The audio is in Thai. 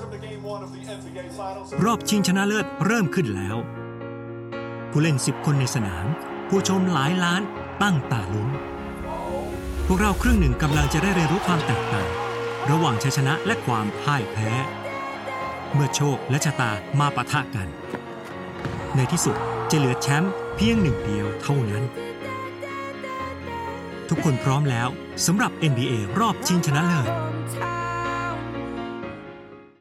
รอบชิงชนะเลิศเริ่มขึ้นแล้วผู้เล่น10 คนในสนามผู้ชมหลายล้านตั้งตาลุ้นพวกเราครึ่งหนึ่งกำลังจะได้เรียนรู้ความแตกต่างระหว่างชัยชนะและความพ่ายแพ้เมื่อโชคและชะตามาปะทะกันในที่สุดจะเหลือแชมป์เพียงหนึ่งเดียวเท่านั้นทุกคนพร้อมแล้วสำหรับ NBA รอบชิงชนะเลิศ